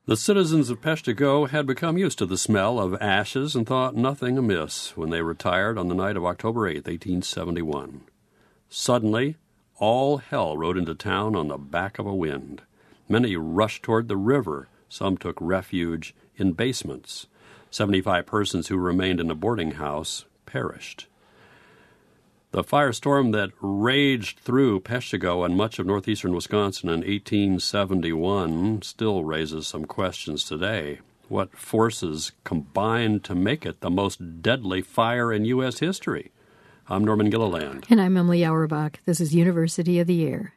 The citizens of Peshtigo had become used to the smell of ashes and thought nothing amiss when they retired on the night of October 8, 1871. Suddenly, all hell rode into town on the back of a wind. Many rushed toward the river. Some took refuge in basements. 75 persons who remained in a boarding house perished. The firestorm that raged through Peshtigo and much of northeastern Wisconsin in 1871 still raises some questions today. What forces combined to make it the most deadly fire in U.S. history? I'm Norman Gilliland. And I'm Emily Auerbach. This is University of the Year.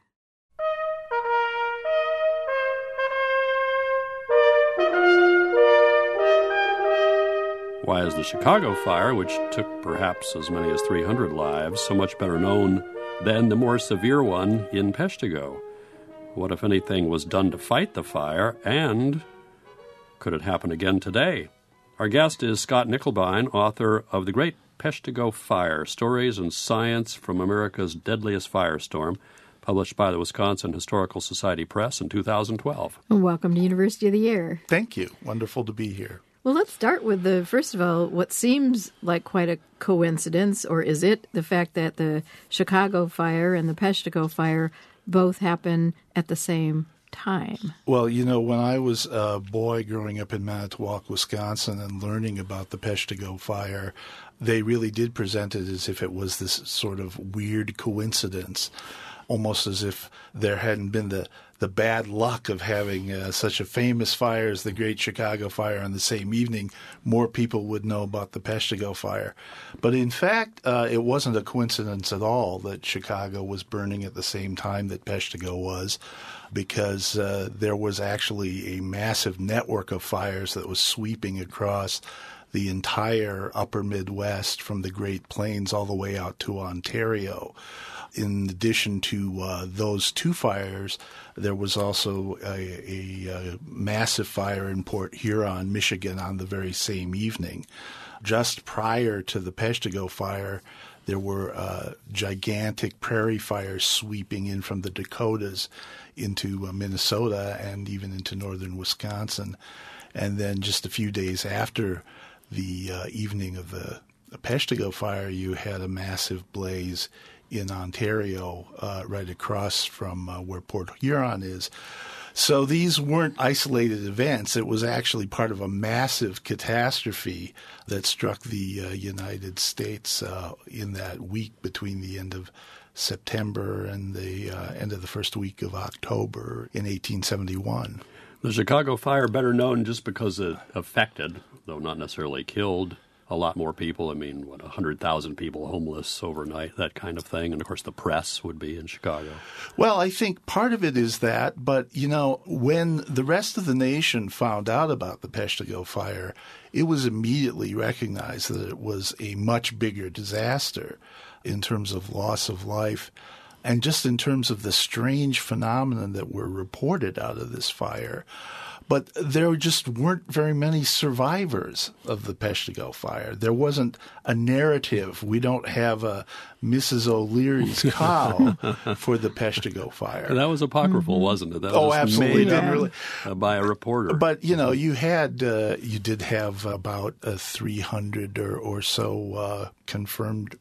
Why is the Chicago fire, which took perhaps as many as 300 lives, so much better known than the more severe one in Peshtigo? What, if anything, was done to fight the fire, and could it happen again today? Our guest is Scott Nicholbine, author of The Great Peshtigo Fire, Stories and Science from America's Deadliest Firestorm, published by the Wisconsin Historical Society Press in 2012. Welcome to University of the Year. Thank you. Wonderful to be here. Well, let's start with first of all, what seems like quite a coincidence, or is it the fact that the Chicago fire and the Peshtigo fire both happen at the same time? Well, when I was a boy growing up in Manitowoc, Wisconsin, and learning about the Peshtigo fire, they really did present it as if it was this sort of weird coincidence, almost as if there hadn't been the bad luck of having such a famous fire as the Great Chicago Fire on the same evening. More people would know about the Peshtigo fire. But in fact, it wasn't a coincidence at all that Chicago was burning at the same time that Peshtigo was, because there was actually a massive network of fires that was sweeping across the entire upper Midwest from the Great Plains all the way out to Ontario. In addition to those two fires, there was also a massive fire in Port Huron, Michigan, on the very same evening. Just prior to the Peshtigo fire, there were gigantic prairie fires sweeping in from the Dakotas into Minnesota and even into northern Wisconsin. And then just a few days after the evening of the Peshtigo fire, you had a massive blaze in Ontario, right across from where Port Huron is. So these weren't isolated events. It was actually part of a massive catastrophe that struck the United States in that week between the end of September and the end of the first week of October in 1871. The Chicago fire, better known just because it affected, though not necessarily killed, a lot more people. 100,000 people homeless overnight, that kind of thing. And, of course, the press would be in Chicago. Well, I think part of it is that. But, when the rest of the nation found out about the Peshtigo fire, it was immediately recognized that it was a much bigger disaster in terms of loss of life and just in terms of the strange phenomenon that were reported out of this fire. But there just weren't very many survivors of the Peshtigo fire. There wasn't a narrative. We don't have a Mrs. O'Leary's cow for the Peshtigo fire. That was apocryphal, wasn't it? That was made absolutely. Didn't really by a reporter. But you did have about 300 or so confirmed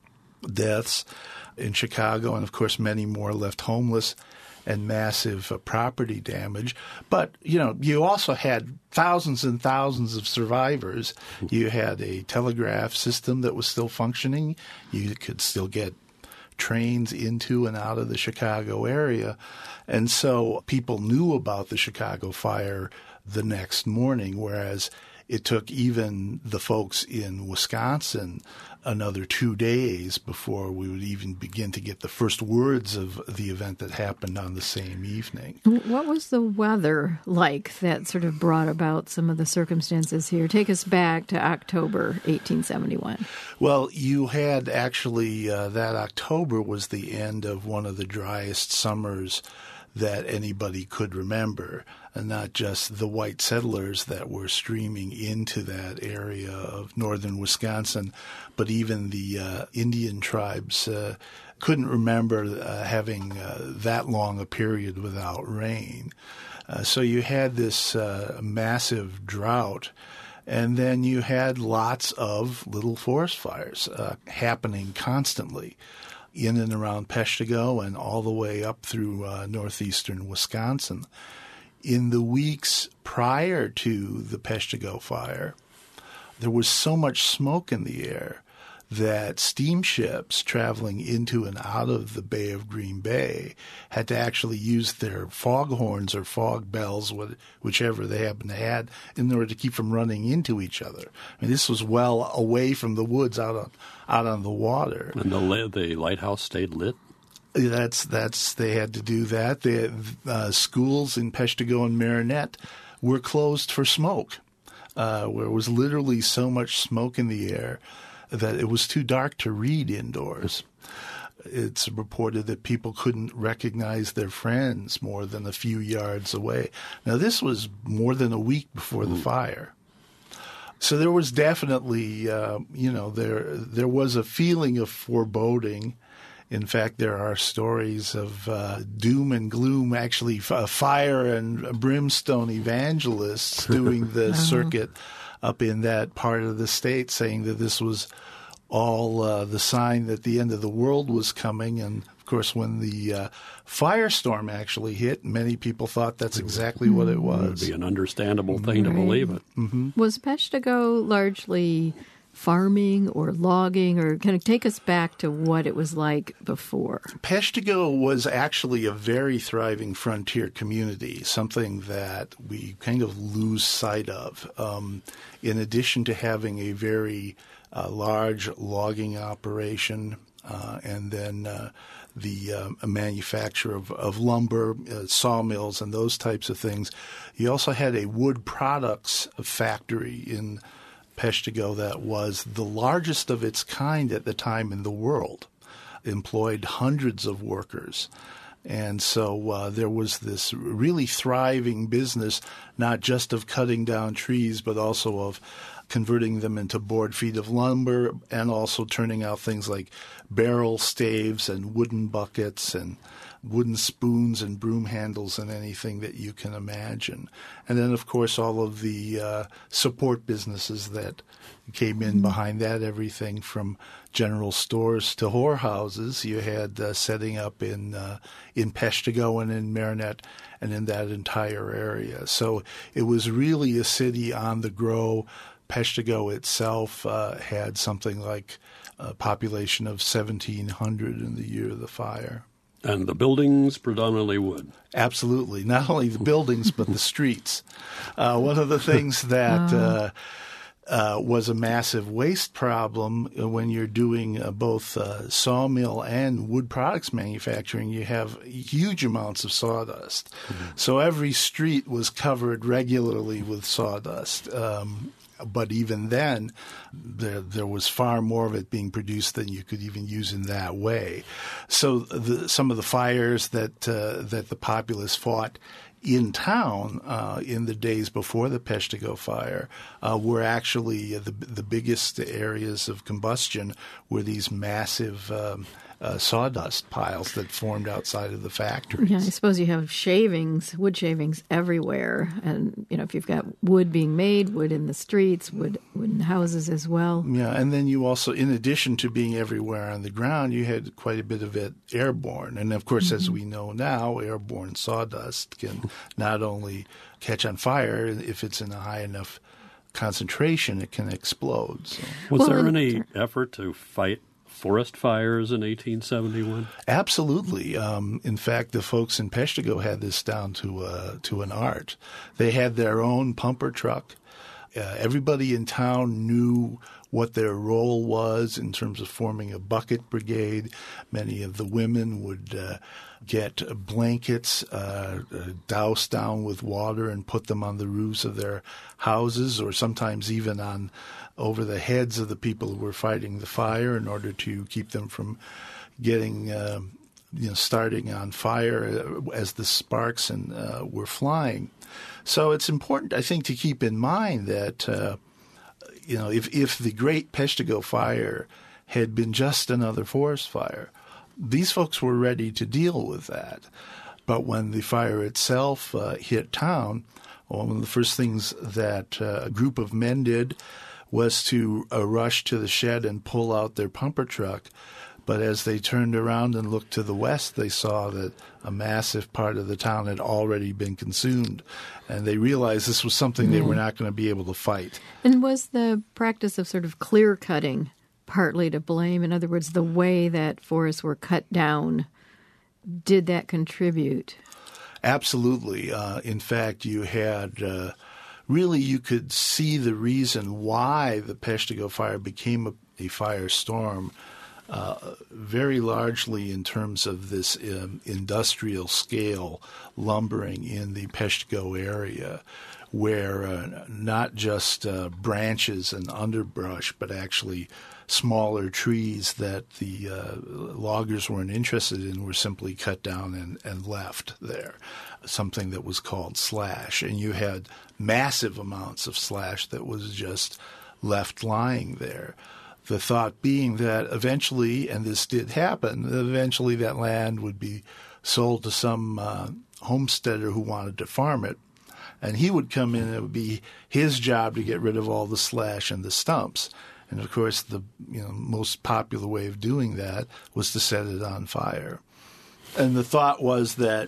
deaths in Chicago, and of course many more left homeless and massive property damage. But, you also had thousands and thousands of survivors. You had a telegraph system that was still functioning. You could still get trains into and out of the Chicago area. And so people knew about the Chicago fire the next morning, whereas it took even the folks in Wisconsin another 2 days before we would even begin to get the first words of the event that happened on the same evening. What was the weather like that sort of brought about some of the circumstances here? Take us back to October 1871. Well, you had actually that October was the end of one of the driest summers that anybody could remember, and not just the white settlers that were streaming into that area of northern Wisconsin, but even the Indian tribes couldn't remember having that long a period without rain. So you had this massive drought, and then you had lots of little forest fires happening constantly in and around Peshtigo and all the way up through northeastern Wisconsin. In the weeks prior to the Peshtigo fire, there was so much smoke in the air that steamships traveling into and out of the Bay of Green Bay had to actually use their foghorns or fog bells, whichever they happened to have, in order to keep from running into each other. I mean, this was well away from the woods, out on the water. And the lighthouse stayed lit? They had to do that. The schools in Peshtigo and Marinette were closed for smoke, where it was literally so much smoke in the air that it was too dark to read indoors. It's reported that people couldn't recognize their friends more than a few yards away. Now, this was more than a week before the fire. So there was definitely, there was a feeling of foreboding. In fact, there are stories of doom and gloom, actually fire and brimstone evangelists doing the circuit up in that part of the state, saying that this was all the sign that the end of the world was coming. And, of course, when the firestorm actually hit, many people thought that's exactly what it was. It would be an understandable thing to believe it. Mm-hmm. Was Peshtigo largely farming or logging, or kind of take us back to what it was like before? Peshtigo was actually a very thriving frontier community, something that we kind of lose sight of. In addition to having a very large logging operation and then the manufacture of lumber, sawmills, and those types of things, you also had a wood products factory in Peshtigo that was the largest of its kind at the time in the world, employed hundreds of workers. And so there was this really thriving business, not just of cutting down trees, but also of converting them into board feet of lumber and also turning out things like barrel staves and wooden buckets and wooden spoons and broom handles and anything that you can imagine. And then, of course, all of the support businesses that came in behind that, everything from general stores to whorehouses. You had setting up in Peshtigo and in Marinette and in that entire area. So it was really a city on the grow. Peshtigo itself had something like a population of 1,700 in the year of the fire. And the buildings predominantly wood. Absolutely. Not only the buildings, but the streets. One of the things that was a massive waste problem when you're doing both sawmill and wood products manufacturing, you have huge amounts of sawdust. Mm-hmm. So every street was covered regularly with sawdust. But even then, there was far more of it being produced than you could even use in that way. So some of the fires that the populace fought in town in the days before the Peshtigo fire were actually the biggest areas of combustion were these massive sawdust piles that formed outside of the factories. Yeah, I suppose you have wood shavings everywhere. And, if you've got wood being made, wood in the streets, wood in houses as well. Yeah, and then you also, in addition to being everywhere on the ground, you had quite a bit of it airborne. And, of course, as we know now, airborne sawdust can not only catch on fire, if it's in a high enough concentration, it can explode. So. Was there any effort to fight forest fires in 1871? Absolutely. In fact, the folks in Peshtigo had this down to an art. They had their own pumper truck. Everybody in town knew what their role was in terms of forming a bucket brigade. Many of the women would get blankets doused down with water and put them on the roofs of their houses, or sometimes even over the heads of the people who were fighting the fire in order to keep them from getting, starting on fire as the sparks were flying. So it's important, I think, to keep in mind that, if the Great Peshtigo Fire had been just another forest fire, these folks were ready to deal with that. But when the fire itself hit town, one of the first things that a group of men did was to rush to the shed and pull out their pumper truck. But as they turned around and looked to the west, they saw that a massive part of the town had already been consumed. And they realized this was something they were not going to be able to fight. And was the practice of sort of clear cutting partly to blame? In other words, the way that forests were cut down, did that contribute? Absolutely. In fact, you had really you could see the reason why the Peshtigo fire became a firestorm very largely in terms of this industrial scale lumbering in the Peshtigo area, where not just branches and underbrush, but actually smaller trees that the loggers weren't interested in were simply cut down and left there, something that was called slash. And you had massive amounts of slash that was just left lying there. The thought being that eventually, and this did happen, eventually that land would be sold to some homesteader who wanted to farm it. And he would come in, and it would be his job to get rid of all the slash and the stumps. And of course, the most popular way of doing that was to set it on fire. And the thought was that,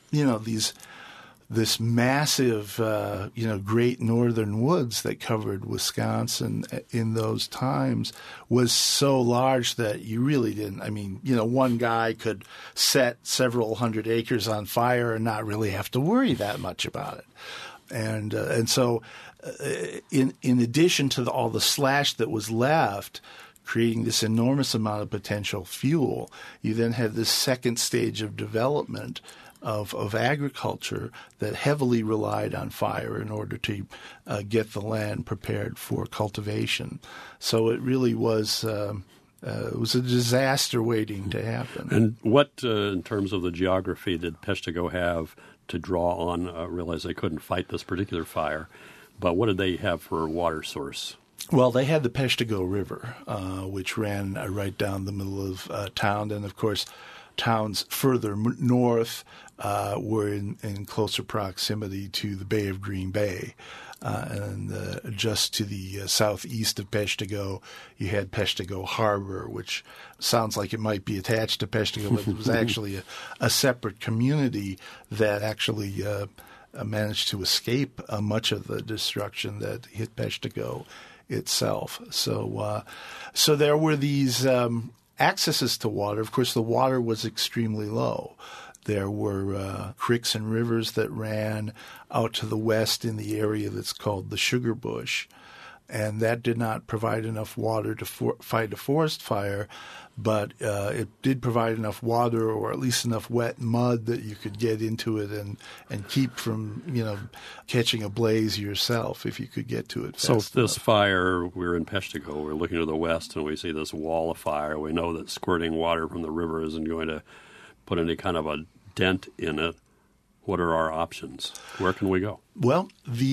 this massive, great northern woods that covered Wisconsin in those times was so large that you really didn't. I mean, one guy could set several hundred acres on fire and not really have to worry that much about it. And so, in addition to all the slash that was left, creating this enormous amount of potential fuel, you then had this second stage of development of agriculture that heavily relied on fire in order to get the land prepared for cultivation. So it really was it was a disaster waiting to happen. And what, in terms of the geography, did Peshtigo have to draw on? Realize they couldn't fight this particular fire, but what did they have for a water source? Well, they had the Peshtigo River, which ran right down the middle of town, and of course, towns further north were in closer proximity to the Bay of Green Bay. And just to the southeast of Peshtigo, you had Peshtigo Harbor, which sounds like it might be attached to Peshtigo, but it was actually a separate community that actually managed to escape much of the destruction that hit Peshtigo itself. So there were these accesses to water. Of course, the water was extremely low. There were creeks and rivers that ran out to the west in the area that's called the Sugar Bush, and that did not provide enough water to fight a forest fire, but it did provide enough water, or at least enough wet mud, that you could get into it and keep from catching a blaze yourself if you could get to it fast enough. So this fire, we're in Peshtigo, we're looking to the west, and we see this wall of fire. We know that squirting water from the river isn't going to put any kind of a dent in it. What are our options? Where can we go? Well,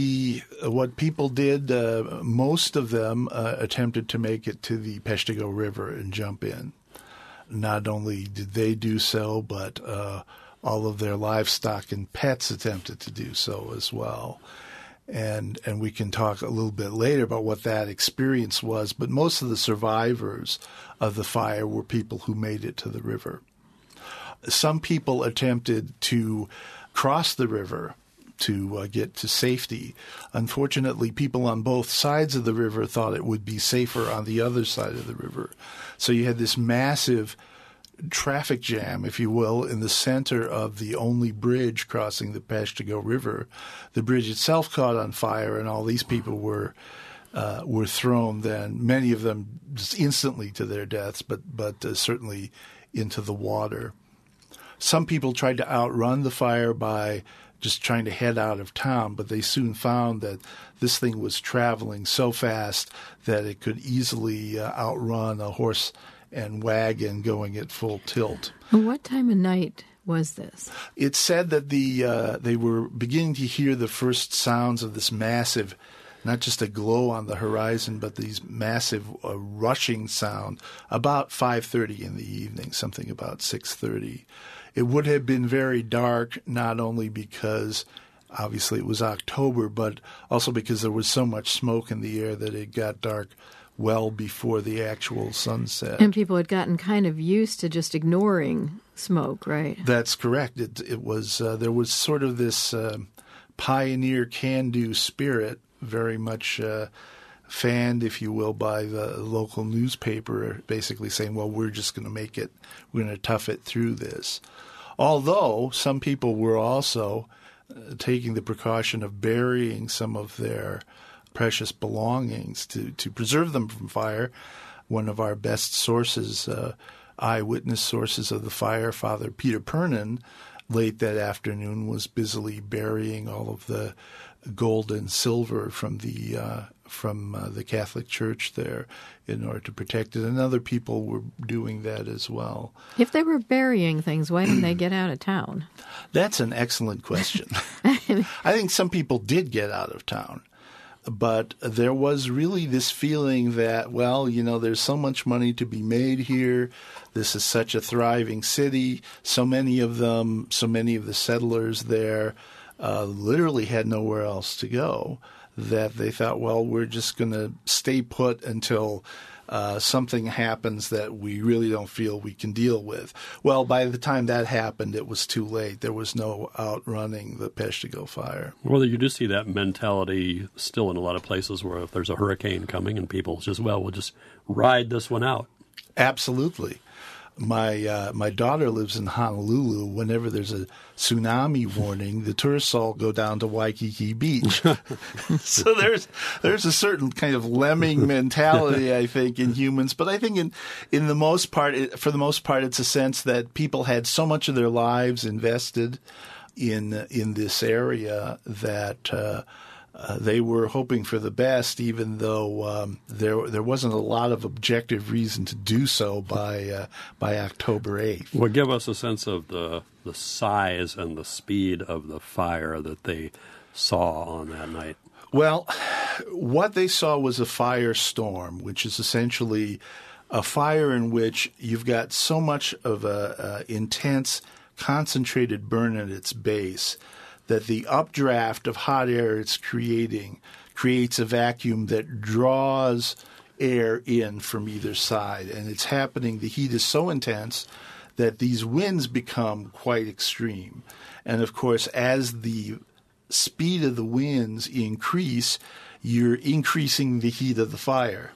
what people did, most of them attempted to make it to the Peshtigo River and jump in. Not only did they do so, but all of their livestock and pets attempted to do so as well. And we can talk a little bit later about what that experience was, but most of the survivors of the fire were people who made it to the river. Some people attempted to cross the river to get to safety. Unfortunately, people on both sides of the river thought it would be safer on the other side of the river. So you had this massive traffic jam, if you will, in the center of the only bridge crossing the Peshtigo River. The bridge itself caught on fire, and all these people were thrown then, many of them just instantly to their deaths, but certainly into the water. Some people tried to outrun the fire by just trying to head out of town, but they soon found that this thing was traveling so fast that it could easily outrun a horse and wagon going at full tilt. What time of night was this? It's said that they were beginning to hear the first sounds of this massive not just a glow on the horizon, but these massive rushing sound about 5:30 in the evening, something about 6:30. It would have been very dark, not only because obviously it was October, but also because there was so much smoke in the air that it got dark well before the actual sunset. And people had gotten kind of used to just ignoring smoke, right? That's correct. It was there was sort of this pioneer can-do spirit, very much fanned, if you will, by the local newspaper, basically saying, well, we're just going to make it, we're going to tough it through this. Although some people were also taking the precaution of burying some of their precious belongings to preserve them from fire. One of our best sources, eyewitness sources of the fire, Father Peter Pernin, late that afternoon was busily burying all of the gold and silver from the Catholic Church there in order to protect it. And other people were doing that as well. If they were burying things, why didn't they get out of town? That's an excellent question. I think some people did get out of town. But there was really this feeling that, well, there's so much money to be made here. This is such a thriving city. So many of the settlers there literally had nowhere else to go, that they thought, well, we're just going to stay put until something happens that we really don't feel we can deal with. Well, by the time that happened, it was too late. There was no outrunning the Peshtigo fire. Well, you do see that mentality still in a lot of places where if there's a hurricane coming and people just, well, we'll just ride this one out. Absolutely. My daughter lives in Honolulu. Whenever there's a tsunami warning, the tourists all go down to Waikiki Beach. So there's a certain kind of lemming mentality, I think, in humans. But I think in the most part, for the most part, it's a sense that people had so much of their lives invested in this area that they were hoping for the best, even though there wasn't a lot of objective reason to do so by October 8th. Well, give us a sense of the size and the speed of the fire that they saw on that night. Well, what they saw was a firestorm, which is essentially a fire in which you've got so much of a intense, concentrated burn at its base that the updraft of hot air it's creating creates a vacuum that draws air in from either side. And it's happening, the heat is so intense that these winds become quite extreme. And of course, as the speed of the winds increase, you're increasing the heat of the fire.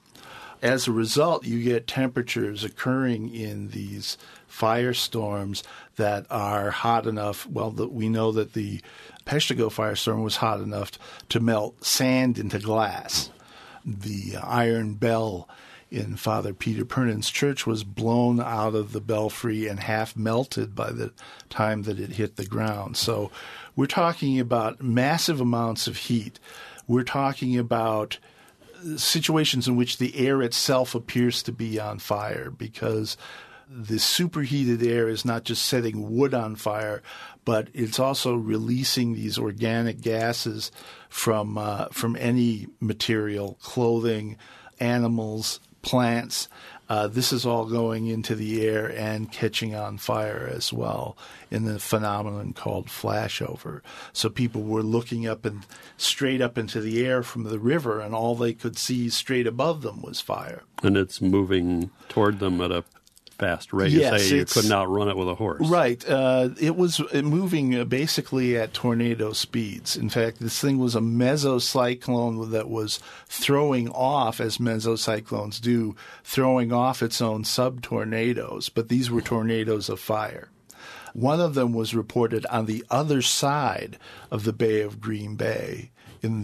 As a result, you get temperatures occurring in these firestorms that are hot enough. Well, we know that the Peshtigo firestorm was hot enough to melt sand into glass. The iron bell in Father Peter Pernin's church was blown out of the belfry and half melted by the time that it hit the ground. So we're talking about massive amounts of heat. We're talking about situations in which the air itself appears to be on fire, because the superheated air is not just setting wood on fire, but it's also releasing these organic gases from any material, clothing, animals, plants. This is all going into the air and catching on fire as well in the phenomenon called flashover. So people were looking up and straight up into the air from the river, and all they could see straight above them was fire. And it's moving toward them at a fast rate. Yes, you couldn't outrun it with a horse. Right. It was moving basically at tornado speeds. In fact, this thing was a mesocyclone that was throwing off, as mesocyclones do, throwing off its own sub-tornadoes. But these were tornadoes of fire. One of them was reported on the other side of the Bay of Green Bay, in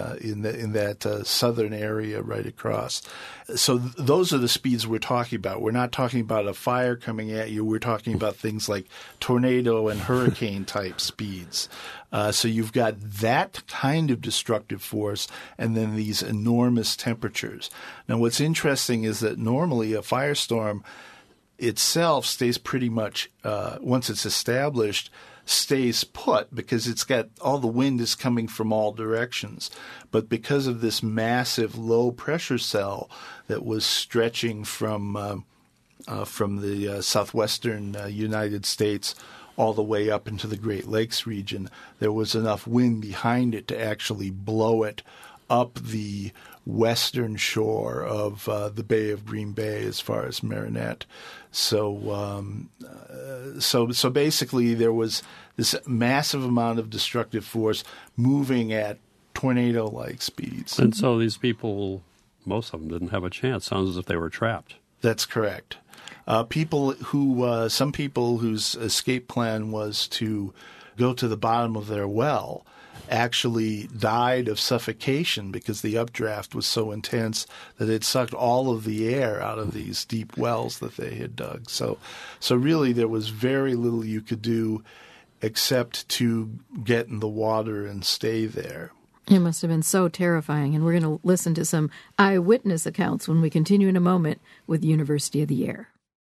that southern area right across. So those are the speeds we're talking about. We're not talking about a fire coming at you. We're talking about things like tornado and hurricane type speeds. So you've got that kind of destructive force and then these enormous temperatures. Now what's interesting is that normally a firestorm itself stays pretty much, once it's established, stays put because it's got all the wind is coming from all directions. But because of this massive low pressure cell that was stretching from the southwestern United States all the way up into the Great Lakes region, there was enough wind behind it to actually blow it up the western shore of the Bay of Green Bay as far as Marinette. So basically there was this massive amount of destructive force moving at tornado-like speeds. And so these people, most of them didn't have a chance. Sounds as if they were trapped. That's correct. Some people whose escape plan was to go to the bottom of their well actually died of suffocation because the updraft was so intense that it sucked all of the air out of these deep wells that they had dug. So really there was very little you could do except to get in the water and stay there. It must have been so terrifying, and we're going to listen to some eyewitness accounts when we continue in a moment with University of the Air.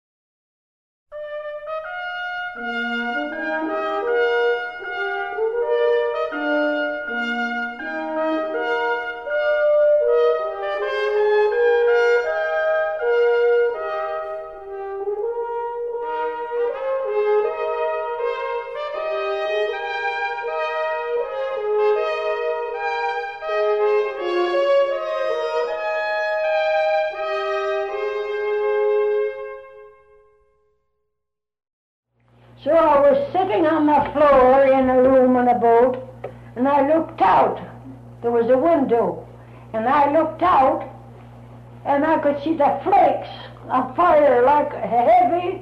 So I was sitting on the floor in a room on a boat, and I looked out. There was a window, and I looked out, and I could see the flakes of fire like a heavy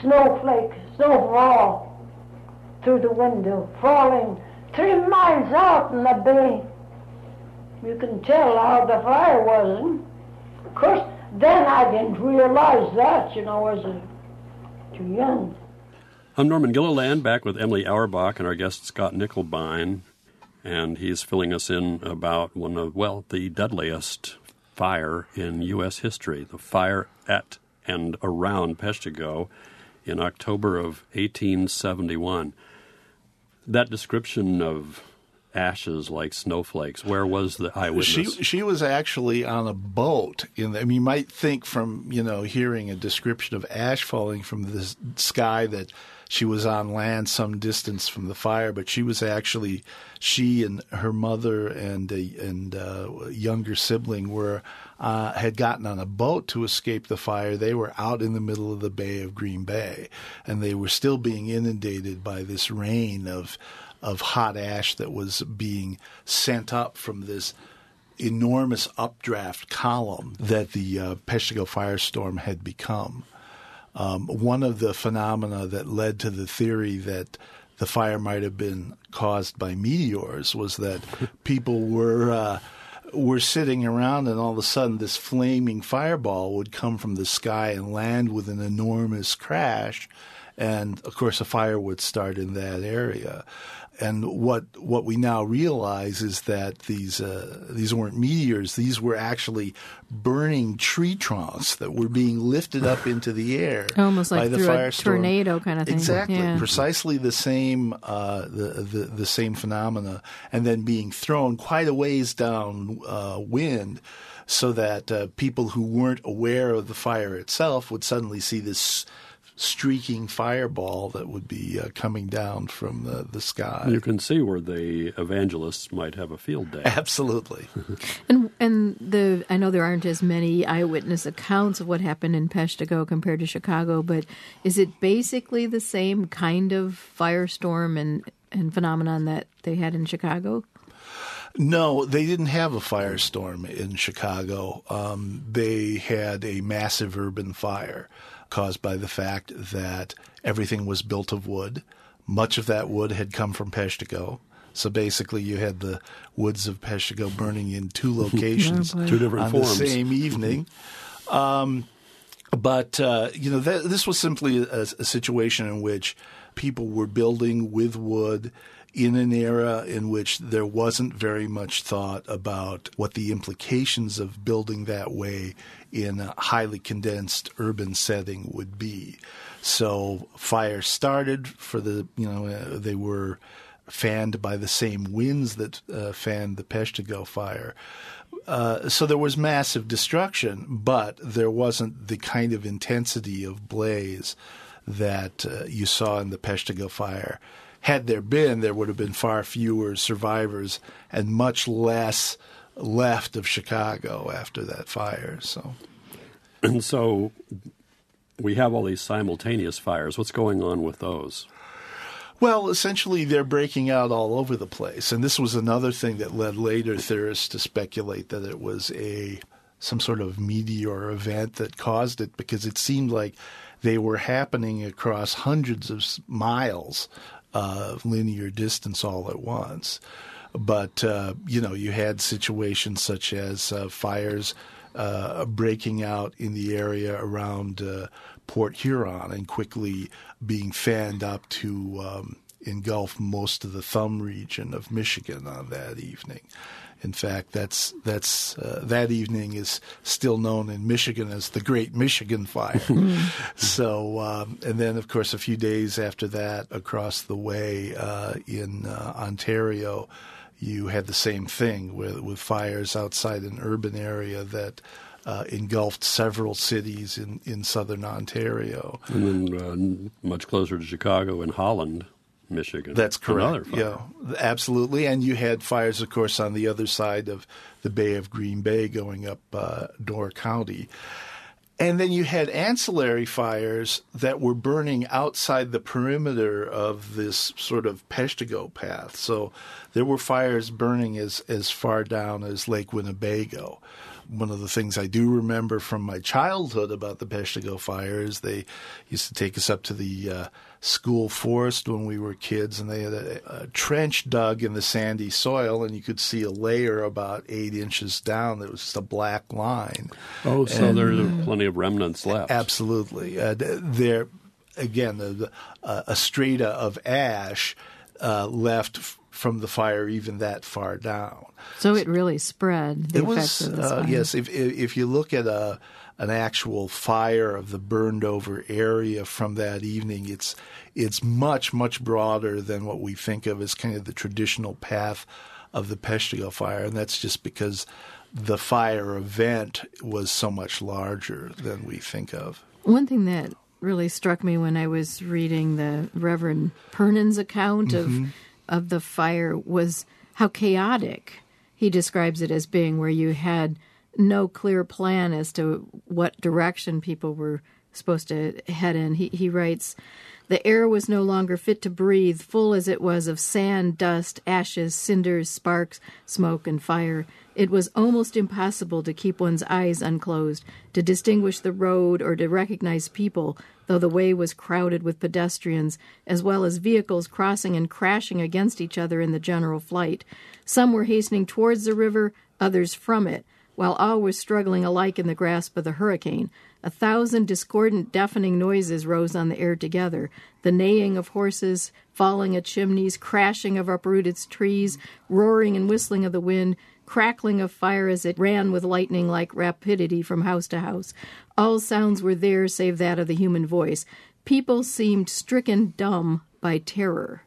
snowfall through the window, falling 3 miles out in the bay. You can tell how the fire was. And of course, then I didn't realize that, I was too young. I'm Norman Gilliland, back with Emily Auerbach and our guest Scott Nickelbein, and he's filling us in about one of, the deadliest fire in U.S. history, the fire at and around Peshtigo in October of 1871. That description of ashes like snowflakes, where was the eyewitness? She was actually on a boat. You might think from, hearing a description of ash falling from the sky that she was on land some distance from the fire, but she and her mother and a younger sibling had gotten on a boat to escape the fire. They were out in the middle of the Bay of Green Bay, and they were still being inundated by this rain of hot ash that was being sent up from this enormous updraft column that the Peshtigo firestorm had become. One of the phenomena that led to the theory that the fire might have been caused by meteors was that people were sitting around, and all of a sudden this flaming fireball would come from the sky and land with an enormous crash, and of course a fire would start in that area. And what we now realize is that these weren't meteors; these were actually burning tree trunks that were being lifted up into the air, almost like by the through firestorm. A tornado kind of thing. Exactly, yeah. Precisely the same the same phenomena, and then being thrown quite a ways down wind, so that people who weren't aware of the fire itself would suddenly see this streaking fireball that would be coming down from the sky. You can see where the evangelists might have a field day. Absolutely. And I know there aren't as many eyewitness accounts of what happened in Peshtigo compared to Chicago, but is it basically the same kind of firestorm and phenomenon that they had in Chicago? No, they didn't have a firestorm in Chicago. They had a massive urban fire caused by the fact that everything was built of wood. Much of that wood had come from Peshtigo. So basically you had the woods of Peshtigo burning in two locations Two different on forms. the same evening. This was simply a situation in which people were building with wood in an era in which there wasn't very much thought about what the implications of building that way in a highly condensed urban setting would be. So fires started they were fanned by the same winds that fanned the Peshtigo fire. So there was massive destruction, but there wasn't the kind of intensity of blaze that you saw in the Peshtigo fire. Had there been, there would have been far fewer survivors and much less left of Chicago after that fire. And so we have all these simultaneous fires. What's going on with those? Well, essentially, they're breaking out all over the place. And this was another thing that led later theorists to speculate that it was some sort of meteor event that caused it, because it seemed like they were happening across hundreds of miles of linear distance all at once. But, you had situations such as fires breaking out in the area around Port Huron and quickly being fanned up to engulf most of the Thumb region of Michigan on that evening. In fact, that evening is still known in Michigan as the Great Michigan Fire. So, and then, of course, a few days after that, across the way in Ontario, you had the same thing with fires outside an urban area that engulfed several cities in southern Ontario. And then much closer to Chicago, in Holland, Michigan. That's correct. Yeah, absolutely. And you had fires, of course, on the other side of the Bay of Green Bay going up Door County. And then you had ancillary fires that were burning outside the perimeter of this sort of Peshtigo path. So there were fires burning as far down as Lake Winnebago. One of the things I do remember from my childhood about the Peshtigo fires, they used to take us up to the school forest when we were kids, and they had a trench dug in the sandy soil, and you could see a layer about 8 inches down that was just a black line. Oh, so there are plenty of remnants left. Absolutely. There, again, a strata of ash left from the fire even that far down. So it really spread, the effects of this fire. Yes, if you look at an actual fire of the burned over area from that evening, it's much, much broader than what we think of as kind of the traditional path of the Peshtigo fire, and that's just because the fire event was so much larger than we think of. One thing that really struck me when I was reading the Reverend Pernon's account of the fire was how chaotic he describes it as being, where you had no clear plan as to what direction people were supposed to head in. He writes, "The air was no longer fit to breathe, full as it was of sand, dust, ashes, cinders, sparks, smoke, and fire. It was almost impossible to keep one's eyes unclosed, to distinguish the road or to recognize people, though the way was crowded with pedestrians, as well as vehicles crossing and crashing against each other in the general flight. Some were hastening towards the river, others from it, while all were struggling alike in the grasp of the hurricane. 1,000 discordant, deafening noises rose on the air together. The neighing of horses, falling of chimneys, crashing of uprooted trees, roaring and whistling of the wind, crackling of fire as it ran with lightning-like rapidity from house to house. All sounds were there save that of the human voice. People seemed stricken dumb by terror."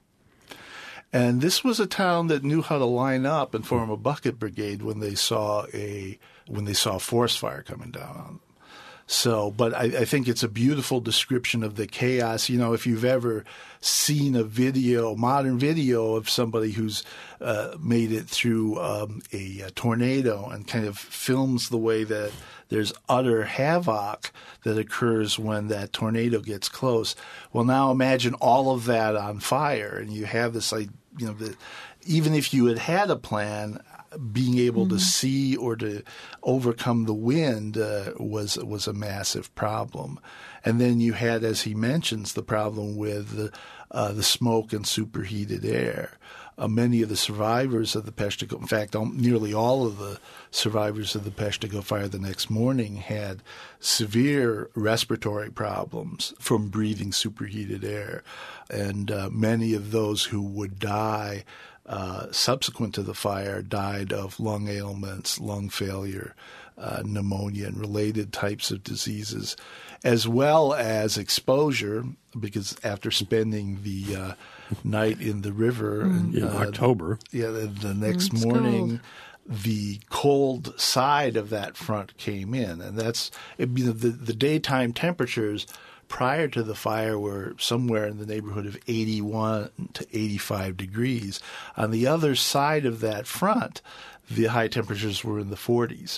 And this was a town that knew how to line up and form a bucket brigade when they saw a forest fire coming down on them. So, but I think it's a beautiful description of the chaos. You know, if you've ever seen a modern video of somebody who's made it through a tornado and kind of films the way that there's utter havoc that occurs when that tornado gets close. Well, now imagine all of that on fire, and you have this, that even if you had a plan, being able to see or to overcome the wind was a massive problem. And then you had, as he mentions, the problem with the smoke and superheated air. many of the survivors of the Peshtigo, in fact, nearly all of the survivors of the Peshtigo fire the next morning had severe respiratory problems from breathing superheated air. And many of those who would die subsequent to the fire died of lung ailments, lung failure, pneumonia, and related types of diseases, as well as exposure, because after spending the night in the river in October, the next morning, the cold side of that front came in, and the daytime temperatures prior to the fire were somewhere in the neighborhood of 81 to 85 degrees. On the other side of that front, the high temperatures were in the 40s.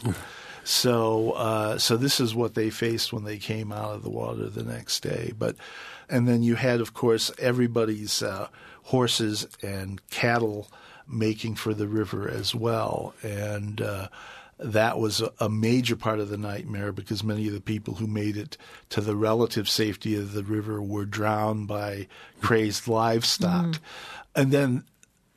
So this is what they faced when they came out of the water the next day. And then you had, of course, everybody's horses and cattle making for the river as well. And that was a major part of the nightmare, because many of the people who made it to the relative safety of the river were drowned by crazed livestock. And then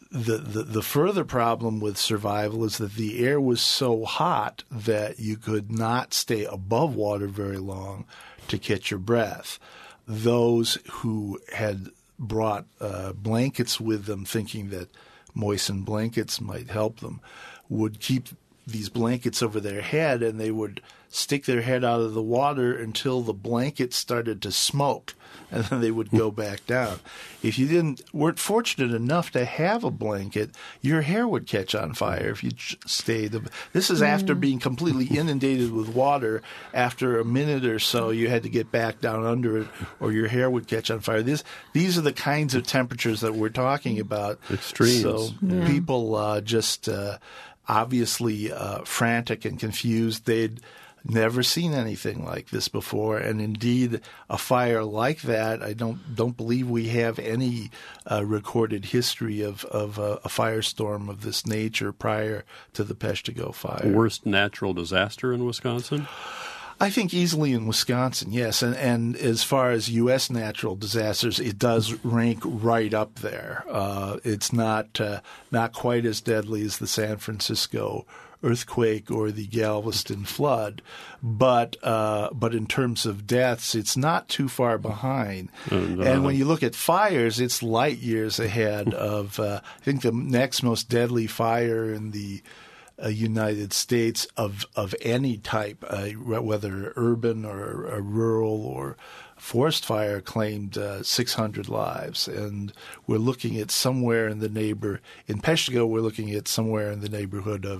the further problem with survival is that the air was so hot that you could not stay above water very long to catch your breath. Those who had brought blankets with them, thinking that moistened blankets might help them, would keep these blankets over their head, and they would stick their head out of the water until the blanket started to smoke, and then they would go back down. If you weren't fortunate enough to have a blanket, your hair would catch on fire if you stayed. This is after being completely inundated with water. After a minute or so, you had to get back down under it, or your hair would catch on fire. These are the kinds of temperatures that we're talking about. Extremes. So people just obviously frantic and confused. They'd never seen anything like this before, and indeed, a fire like that, I don't believe we have any recorded history of a firestorm of this nature prior to the Peshtigo fire. Worst natural disaster in Wisconsin? I think easily in Wisconsin, yes. And as far as U.S. natural disasters, it does rank right up there. It's not quite as deadly as the San Francisco earthquake or the Galveston flood, but in terms of deaths, it's not too far behind. And when you look at fires, it's light years ahead of, I think, the next most deadly fire in the United States of any type, whether urban or rural or forest fire, claimed 600 lives. And we're looking at somewhere in Peshtigo, we're looking at somewhere in the neighborhood of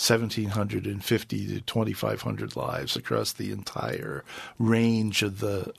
1,750 to 2,500 lives across the entire range of the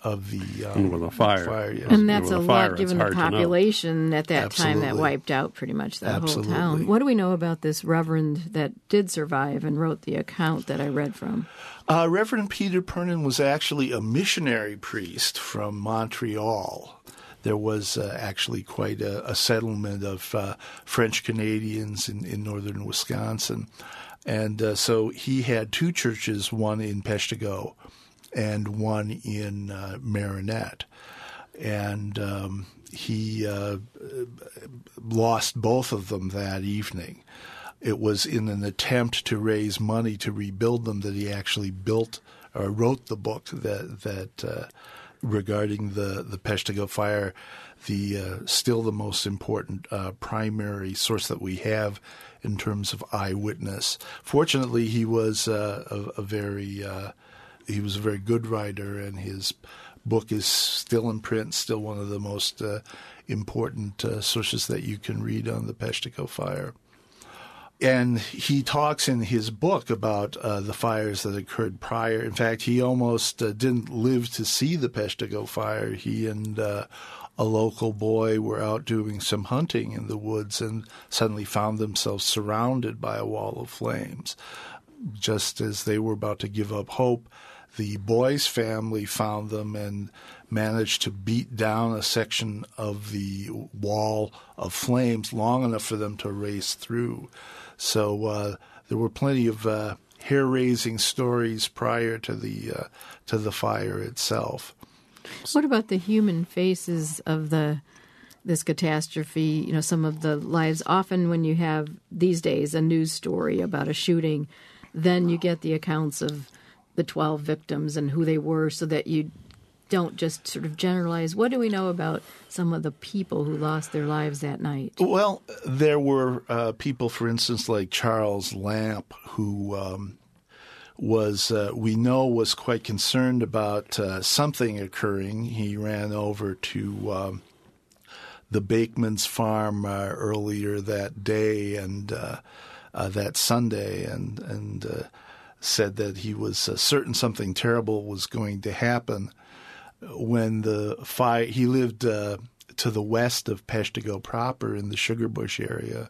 fire. Yes. And that's a lot given the population at that time that wiped out pretty much that whole town. What do we know about this reverend that did survive and wrote the account that I read from? Reverend Peter Pernin was actually a missionary priest from Montreal. There was actually quite a settlement of French Canadians in northern Wisconsin. And so he had two churches, one in Peshtigo and one in Marinette. And he lost both of them that evening. It was in an attempt to raise money to rebuild them that he actually wrote the book that regarding the Peshtigo fire, still the most important primary source that we have in terms of eyewitness. Fortunately, he was a very good writer, and his book is still in print, still one of the most important sources that you can read on the Peshtigo fire. And he talks in his book about the fires that occurred prior. In fact, he almost didn't live to see the Peshtigo fire. He and a local boy were out doing some hunting in the woods and suddenly found themselves surrounded by a wall of flames. Just as they were about to give up hope, the boy's family found them and managed to beat down a section of the wall of flames long enough for them to race through. So there were plenty of hair-raising stories prior to the fire itself. What about the human faces of the this catastrophe, some of the lives. Often when you have these days a news story about a shooting, then you get the accounts of the 12 victims and who they were, so that you don't just sort of generalize. What do we know about some of the people who lost their lives that night? Well, there were people, for instance, like Charles Lamp, who we know was quite concerned about something occurring. He ran over to the Bakeman's farm earlier that day and that Sunday, and said that he was certain something terrible was going to happen. When the fire, he lived to the west of Peshtigo proper in the Sugarbush area.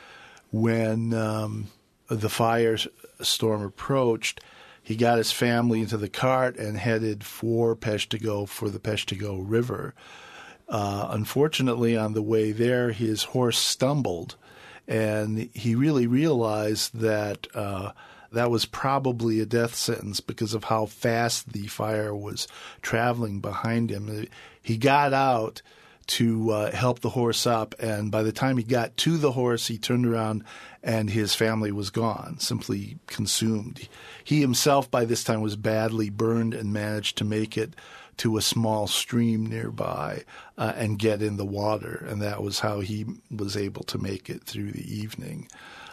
When the firestorm approached, he got his family into the cart and headed for Peshtigo, for the Peshtigo River. Unfortunately, on the way there, his horse stumbled, and he really realized that that was probably a death sentence because of how fast the fire was traveling behind him. He got out to help the horse up, and by the time he got to the horse, he turned around and his family was gone, simply consumed. He himself by this time was badly burned and managed to make it to a small stream nearby and get in the water, and that was how he was able to make it through the evening.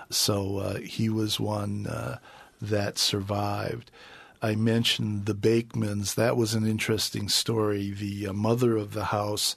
So he was one that survived. I mentioned the Bakemans. That was an interesting story. The mother of the house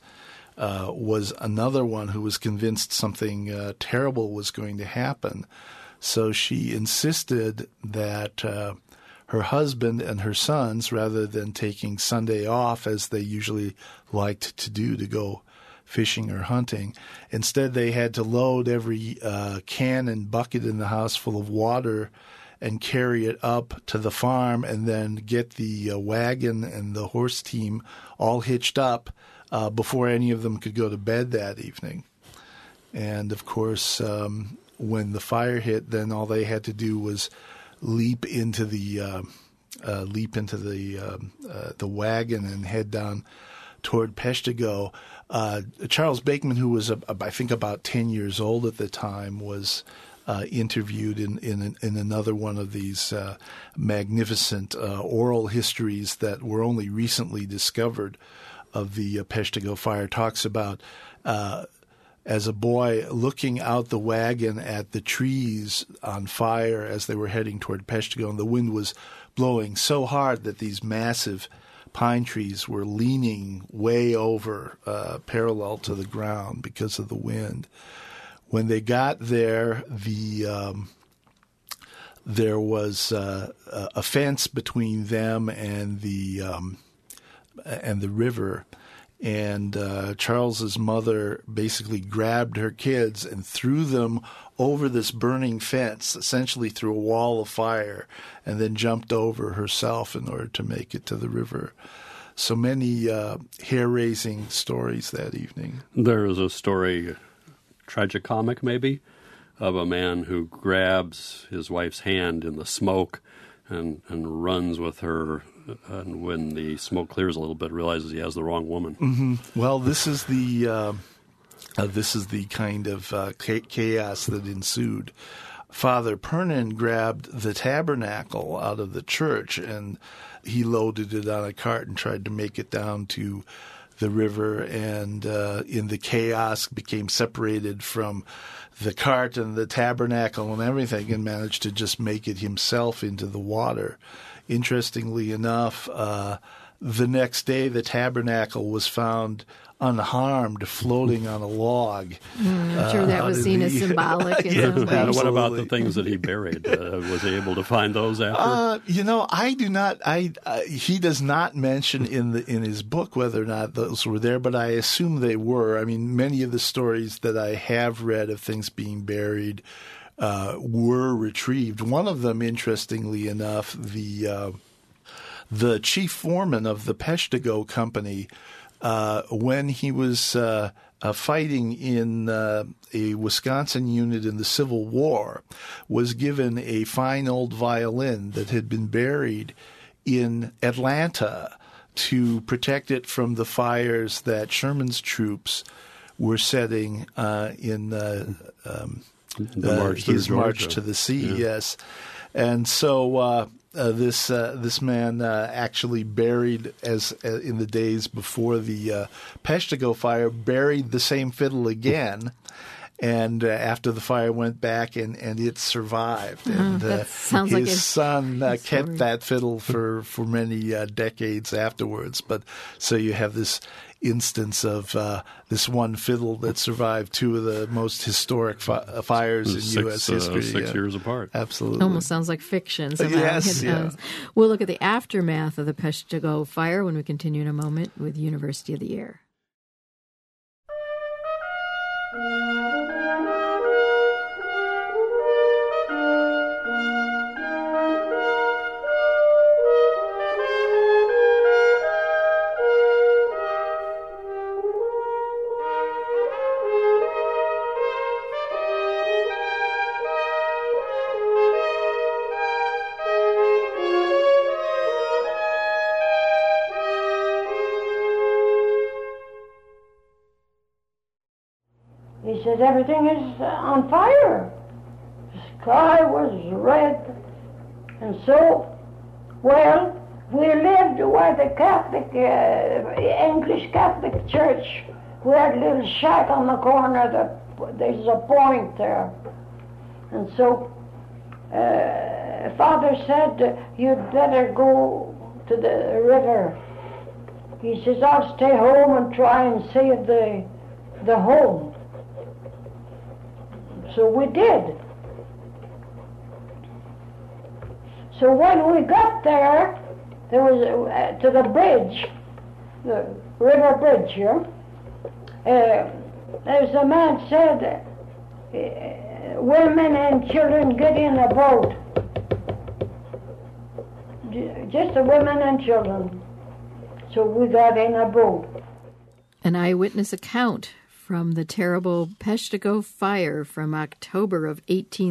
was another one who was convinced something terrible was going to happen. So she insisted that her husband and her sons, rather than taking Sunday off as they usually liked to do to go fishing or hunting, instead they had to load every can and bucket in the house full of water and carry it up to the farm, and then get the wagon and the horse team all hitched up before any of them could go to bed that evening. And of course, when the fire hit, then all they had to do was leap into the wagon and head down toward Peshtigo. Charles Bakeman, who was I think about 10 years old at the time, was interviewed in another one of these magnificent oral histories that were only recently discovered of the Peshtigo fire. Talks about as a boy looking out the wagon at the trees on fire as they were heading toward Peshtigo, and the wind was blowing so hard that these massive pine trees were leaning way over parallel to the ground because of the wind. When they got there, there was a fence between them and the river, and Charles's mother basically grabbed her kids and threw them over this burning fence, essentially through a wall of fire, and then jumped over herself in order to make it to the river. So many hair-raising stories that evening. There is a story, tragicomic maybe, of a man who grabs his wife's hand in the smoke and runs with her, and when the smoke clears a little bit, realizes he has the wrong woman. Mm-hmm. Well, this is the kind of chaos that ensued. Father Pernin grabbed the tabernacle out of the church, and he loaded it on a cart and tried to make it down to the river, and in the chaos became separated from the cart and the tabernacle and everything, and managed to just make it himself into the water. Interestingly enough, the next day the tabernacle was found unharmed, floating on a log. I'm sure that was seen as symbolic. In some way. What about the things that he buried? Was he able to find those after? I do not. He does not mention in his book whether or not those were there, but I assume they were. I mean, many of the stories that I have read of things being buried were retrieved. One of them, interestingly enough, the chief foreman of the Peshtigo Company, when he was fighting in a Wisconsin unit in the Civil War, was given a fine old violin that had been buried in Atlanta to protect it from the fires that Sherman's troops were setting in his March to the Sea. Yeah. Yes, and so this man actually buried, as in the days before the Peshtigo fire, buried the same fiddle again. And after the fire went back, and it survived. And that sounds like his son kept story. that fiddle for many decades afterwards. But so you have this instance of this one fiddle that survived two of the most historic fires in U.S. history. 6 years apart. Absolutely. Almost sounds like fiction. Somehow. Yes, yeah. We'll look at the aftermath of the Peshtigo fire when we continue in a moment with University of the Air. He said, everything is on fire. The sky was red. And so, well, we lived where the Catholic, English Catholic Church. We had a little shack on the corner. There's a point there. And so, Father said, you'd better go to the river. He says, I'll stay home and try and save the home. So we did. So when we got there was to the bridge, the river bridge here. There's a man said, women and children get in a boat. Just the women and children. So we got in a boat. An eyewitness account from the terrible Peshtigo fire from October of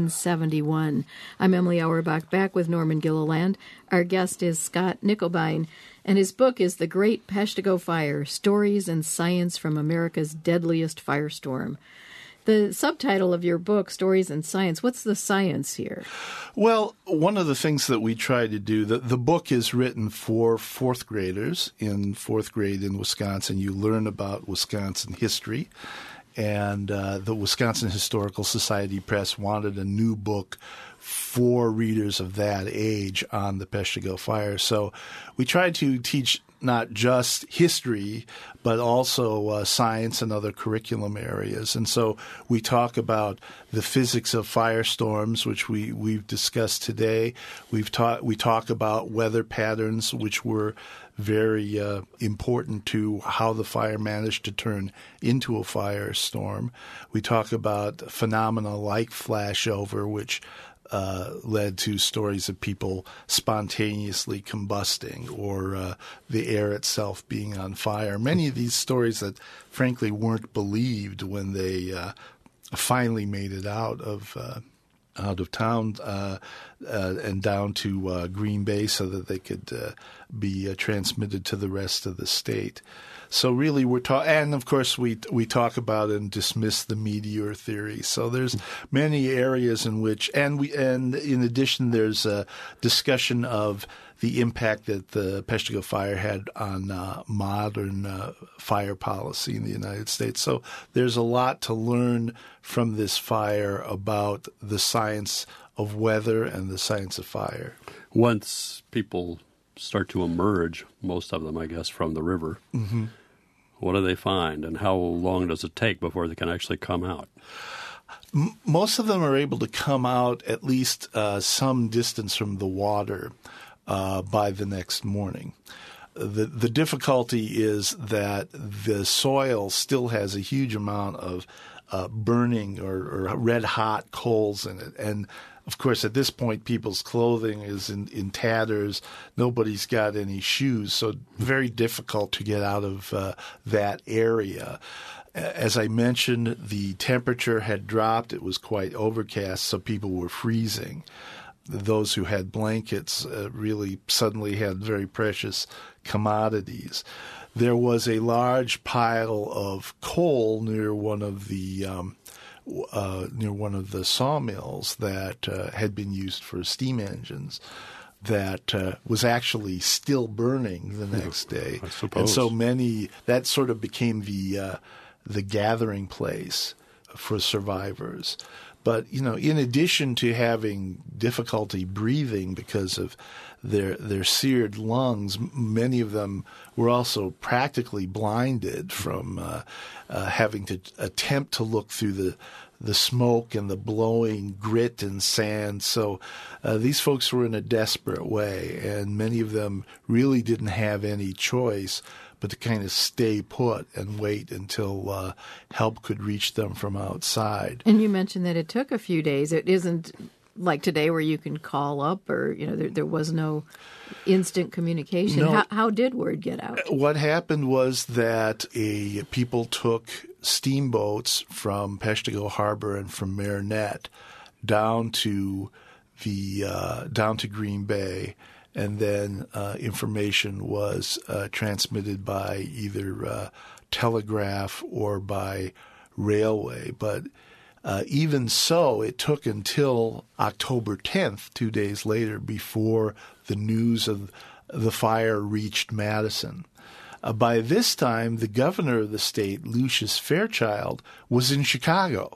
1871. I'm Emily Auerbach, back with Norman Gilliland. Our guest is Scott Nicholbine, and his book is The Great Peshtigo Fire, Stories and Science from America's Deadliest Firestorm. The subtitle of your book, Stories and Science, what's the science here? Well, one of the things that we try to do, the book is written for fourth graders in fourth grade in Wisconsin. You learn about Wisconsin history, and the Wisconsin Historical Society Press wanted a new book for readers of that age on the Peshtigo fire. So we tried to teach not just history, but also science and other curriculum areas. And so we talk about the physics of firestorms, which we've discussed today. We talk about weather patterns, which were very important to how the fire managed to turn into a firestorm. We talk about phenomena like flashover, which led to stories of people spontaneously combusting or the air itself being on fire. Many of these stories that, frankly, weren't believed when they finally made it out of town and down to Green Bay so that they could be transmitted to the rest of the state. So really we're and of course we talk about and dismiss the meteor theory. So there's many areas in which, and in addition there's a discussion of the impact that the Peshtigo fire had on modern fire policy in the United States. So there's a lot to learn from this fire about the science of weather and the science of fire. Once people start to emerge, most of them, I guess, from the river, mm-hmm. What do they find, and how long does it take before they can actually come out? Most of them are able to come out at least some distance from the water by the next morning. The difficulty is that the soil still has a huge amount of burning or red-hot coals in it. And, of course, at this point, people's clothing is in tatters. Nobody's got any shoes, so very difficult to get out of that area. As I mentioned, the temperature had dropped. It was quite overcast, so people were freezing. Those who had blankets really suddenly had very precious commodities. there was a large pile of coal near one of the sawmills that had been used for steam engines that was actually still burning the next day. I suppose. And so that sort of became the gathering place for survivors. But, in addition to having difficulty breathing because of their seared lungs, many of them were also practically blinded from having to attempt to look through the smoke and the blowing grit and sand. So these folks were in a desperate way, and many of them really didn't have any choice but to kind of stay put and wait until help could reach them from outside. And you mentioned that it took a few days. It isn't like today where you can call up or, there was no instant communication. No. How did word get out? What happened was that people took steamboats from Peshtigo Harbor and from Marinette down to Green Bay, and then information was transmitted by either telegraph or by railway. But even so, it took until October 10th, 2 days later, before the news of the fire reached Madison. By this time, the governor of the state, Lucius Fairchild, was in Chicago.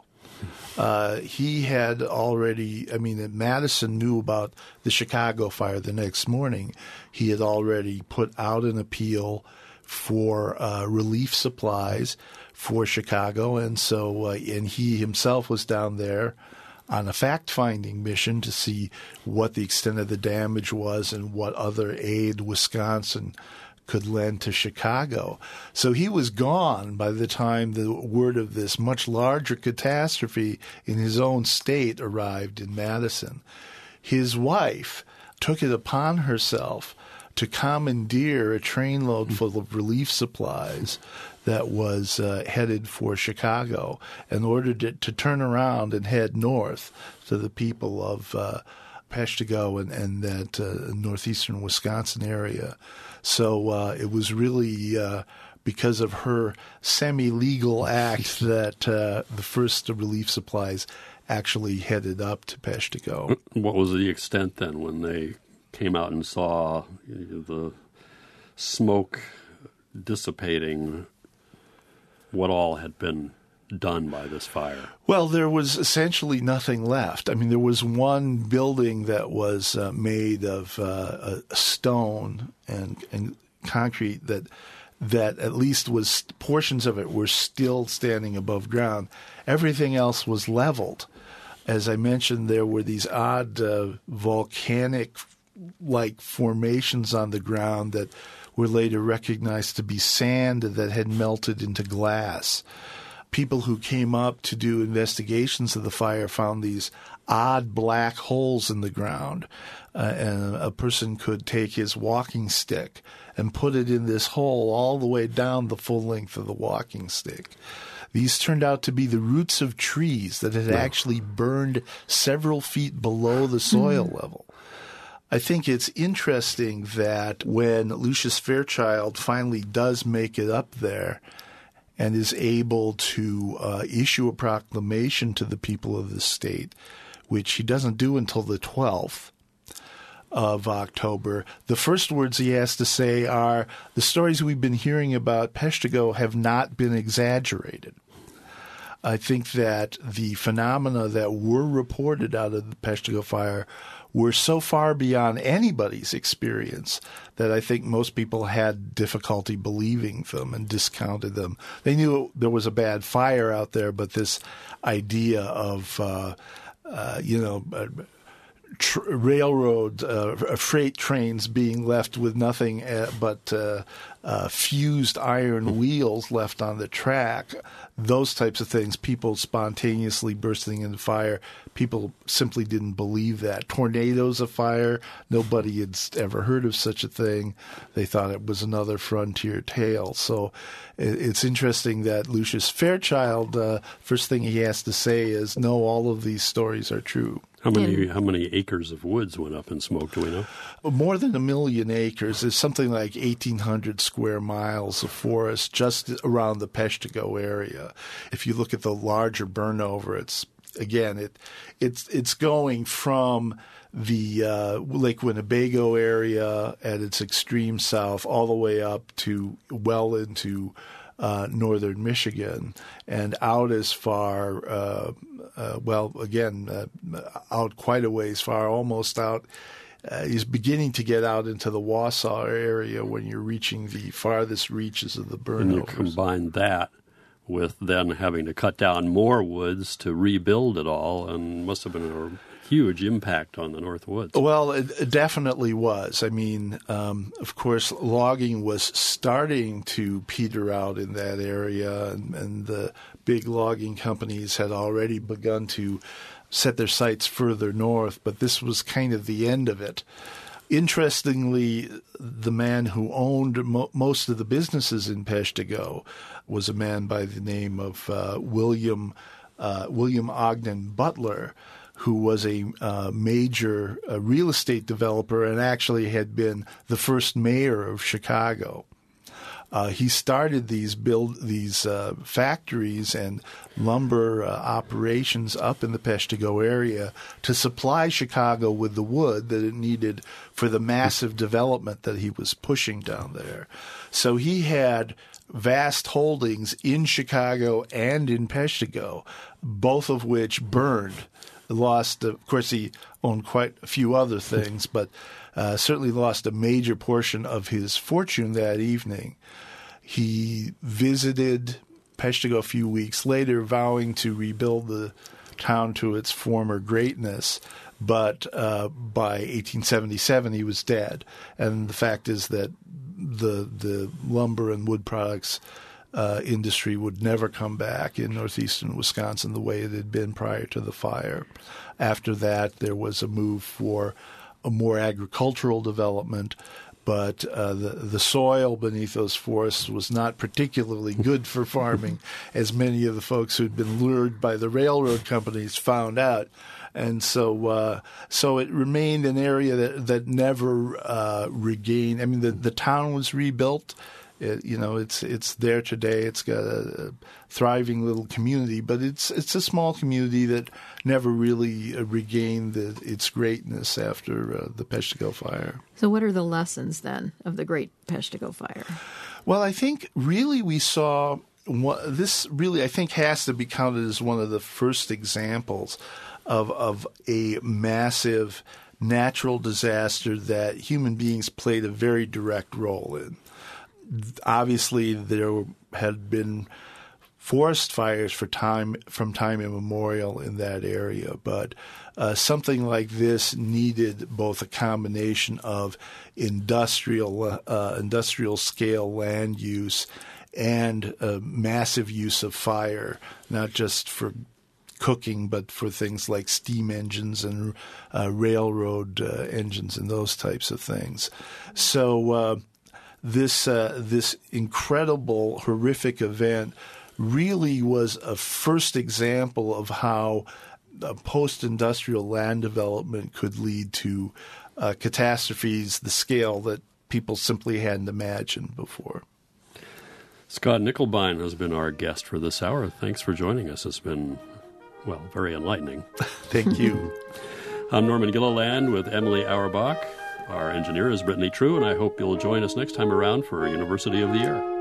He had already, Madison knew about the Chicago fire the next morning. He had already put out an appeal for relief supplies for Chicago, and so and he himself was down there on a fact-finding mission to see what the extent of the damage was and what other aid Wisconsin could lend to Chicago. So he was gone by the time the word of this much larger catastrophe in his own state arrived in Madison. His wife took it upon herself to commandeer a trainload full of relief supplies that was headed for Chicago and ordered it to turn around and head north to the people of Peshtigo and that northeastern Wisconsin area. So it was really because of her semi-legal act that the first relief supplies actually headed up to Peshtigo. What was the extent then when they came out and saw the smoke dissipating? What all had been done by this fire? Well, there was essentially nothing left. There was one building that was made of stone and concrete that at least was portions of it were still standing above ground. Everything else was leveled. As I mentioned, there were these odd volcanic-like formations on the ground that were later recognized to be sand that had melted into glass. People who came up to do investigations of the fire found these odd black holes in the ground, and a person could take his walking stick and put it in this hole all the way down the full length of the walking stick. These turned out to be the roots of trees that had actually burned several feet below the soil level. I think it's interesting that when Lucius Fairchild finally does make it up there and is able to issue a proclamation to the people of the state, which he doesn't do until the 12th of October, the first words he has to say are, the stories we've been hearing about Peshtigo have not been exaggerated. I think that the phenomena that were reported out of the Peshtigo fire were so far beyond anybody's experience that I think most people had difficulty believing them and discounted them. They knew there was a bad fire out there, but this idea of, railroad freight trains being left with nothing but fused iron wheels left on the track, those types of things, people spontaneously bursting into fire, people simply didn't believe that. Tornadoes of fire, nobody had ever heard of such a thing. They thought it was another frontier tale. So it's interesting that Lucius Fairchild, first thing he has to say is, no, all of these stories are true. How many acres of woods went up in smoke, do we know? More than 1 million acres. It's something like 1,800 square square miles of forest just around the Peshtigo area. If you look at the larger burnover, it's going from the Lake Winnebago area at its extreme south all the way up to well into northern Michigan and out as far, out quite a ways far, almost out. He's beginning to get out into the Wausau area when you're reaching the farthest reaches of the burnovers. And you combine that with then having to cut down more woods to rebuild it all, and must have been a huge impact on the North Woods. Well, it definitely was. I mean, of course, logging was starting to peter out in that area, and the big logging companies had already begun to set their sights further north, but this was kind of the end of it. Interestingly, the man who owned most of the businesses in Peshtigo was a man by the name of William Ogden Butler, who was a major real estate developer and actually had been the first mayor of Chicago. He started these factories and lumber operations up in the Peshtigo area to supply Chicago with the wood that it needed for the massive development that he was pushing down there. So he had vast holdings in Chicago and in Peshtigo, both of which burned. Lost, of course, he owned quite a few other things, but certainly lost a major portion of his fortune that evening. He visited Peshtigo a few weeks later, vowing to rebuild the town to its former greatness, but by 1877 he was dead. And the fact is that the lumber and wood products industry would never come back in northeastern Wisconsin the way it had been prior to the fire. After that, there was a move for a more agricultural development, but the soil beneath those forests was not particularly good for farming, as many of the folks who'd been lured by the railroad companies found out. And so it remained an area that never regained. I mean, the town was rebuilt. It's there today. It's got a thriving little community, but it's a small community that never really regained its greatness after the Peshtigo fire. So what are the lessons then of the Great Peshtigo Fire? Well, I think really we saw this really, I think, has to be counted as one of the first examples of a massive natural disaster that human beings played a very direct role in. Obviously, there had been forest fires from time immemorial in that area, but something like this needed both a combination of industrial scale land use and massive use of fire, not just for cooking, but for things like steam engines and railroad engines and those types of things. So this incredible, horrific event really was a first example of how post-industrial land development could lead to catastrophes, the scale that people simply hadn't imagined before. Scott Nicholbine has been our guest for this hour. Thanks for joining us. It's been, very enlightening. Thank you. I'm Norman Gilliland with Emily Auerbach. Our engineer is Brittany True, and I hope you'll join us next time around for University of the Air.